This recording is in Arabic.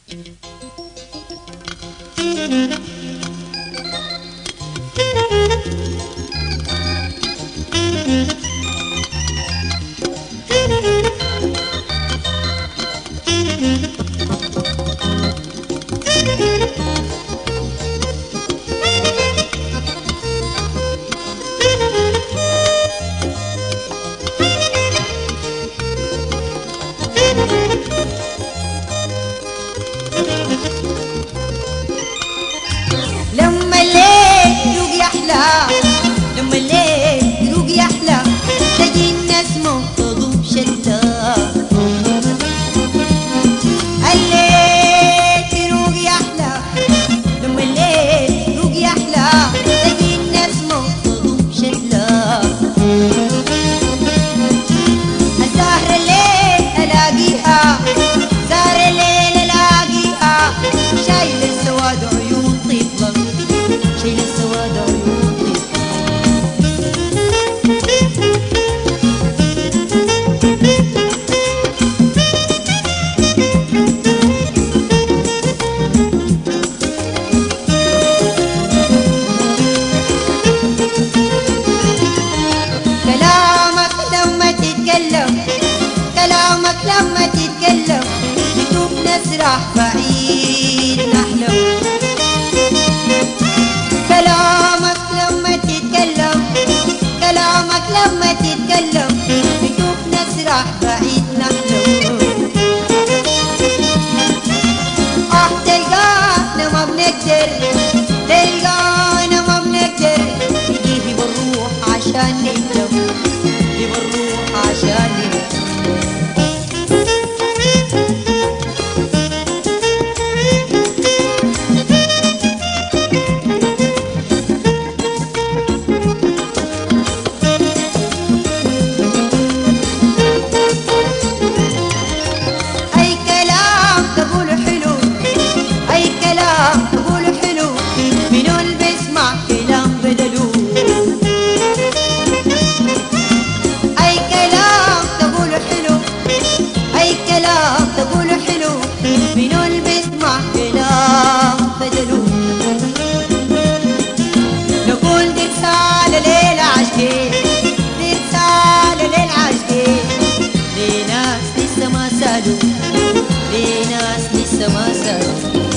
لما الليل يروق يحلى، لما الليل يروق يحلى، تجي النسمة تضوب شتى. الليل يروق يحلى، لما الليل يروق يحلى، تجي النسمة تضوب شتى. السهر الليل ألاقيها، سهر الليل ألاقيها، شايل السواد عيون طفلة، شايل السواد عيون طفلة. كلامك لما تتكلم، كلامك لما تتكلم، بدوب نسرح بعيد نحلم. كلامك لما تتكلم، كلامك لما تتكلم، بدوب نسرح بعيد نحلم. تلقانا ما بنقدر، تلقانا ما بنقدر، نجيب بالروح عشان نندم، نجيب الروح عشان نندم. أي كلام تقوله حلو، أي كلام تقوله حلو، منو اللي بيسمع كلام بدلو. أي كلام تقوله حلو، أي كلام تقوله حلو، منو اللي بيسمع كلام بدلو. نقول دي رسالة للعاشقين، دي رسالة للعاشقين، لناس لسه ما سالوا، لناس لسه ما سالوا.